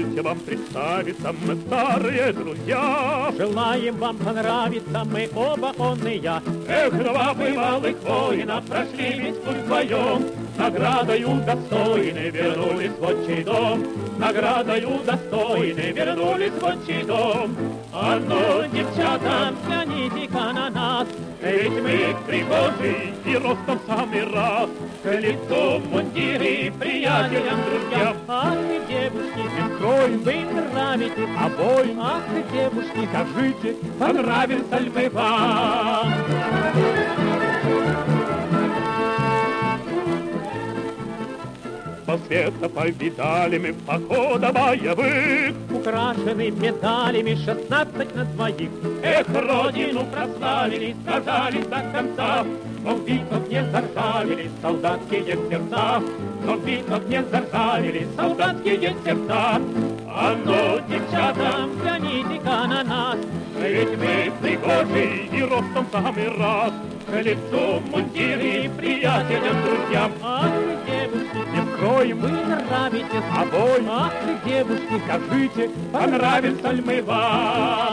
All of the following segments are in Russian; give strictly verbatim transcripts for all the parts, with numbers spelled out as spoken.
Позвольте вам представиться, мы старые друзья. Желаем вам понравиться, мы оба он и я. Эх, два бывалых воина прошли весь путь вдвоем, наградою достойны вернулись в отчий дом, наградою достойны вернулись в отчий дом. А ну, девчата, взгляните-ка на нас, ведь мы пригожи и ростом самый раз, к лицу мундиры, приятелям, друзьям. Ах ты, девушки, Откроем, вы нравитесь обоим. Ах ты, девушки, Скажите, понравился ли мы вам? По света повидали мы похода боевых, украшены медалями шестнадцать на двоих. эх, родину прославили, сражались до конца, но в битвах не заржавели солдатские сердца, но в битвах не заржавели солдатские сердца. А ну, девчата, взгляните-ка на нас, ведь мы пригожи и ростом самый раз, к лицу мундиры, приятелям, друзьям. ах ты, девушки, Не скроем, вы нравитесь обоим. Ах ты, девушки, Скажите, понравился ли мы вам?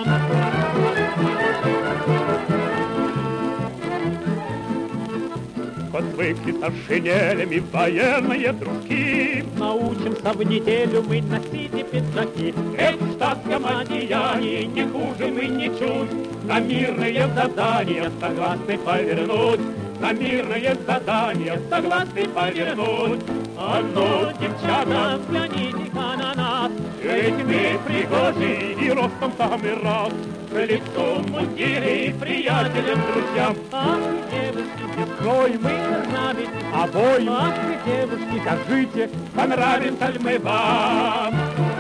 Подвыкли со шинелями военные дружки, научимся в неделю мы носить и пиджаки. эх, в штатском одеянии не хуже мы ничуть, на мирные задания согласны повернуть, на мирные задания согласны повернуть. А ну, девчата, взгляните-ка на нас, ведь мы пригожи и ростом самый раз, к лицу мундиры, приятелям, друзьям. ах ты, девушки, Не скроем, вы нравитесь обоим. ах ты, девушки, Скажите, понравимся ли мы вам?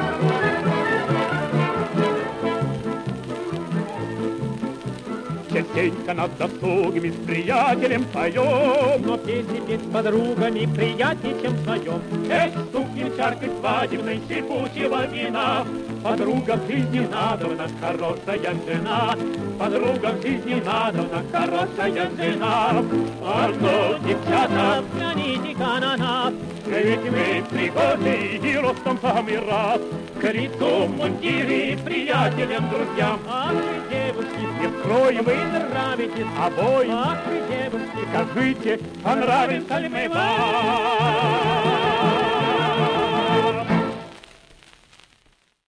Частенько над досугами с приятелем поем, но песни петь с подругами приятнее, чем вдвоем. эх, стукнем чаркой свадебной шипучего вина. Подруга в жизни надобна, хорошая жена, подруга в жизни надобна, хорошая жена. А ну, девчата, Взгляните-ка на нас, ведь мы пригожи и ростом самый раз, к лицу мундиры, приятелям, друзьям. ах ты, девушки, Не скроем, вы нравитесь обоим. ах ты, девушки, Скажите, понравимся ли мы вам?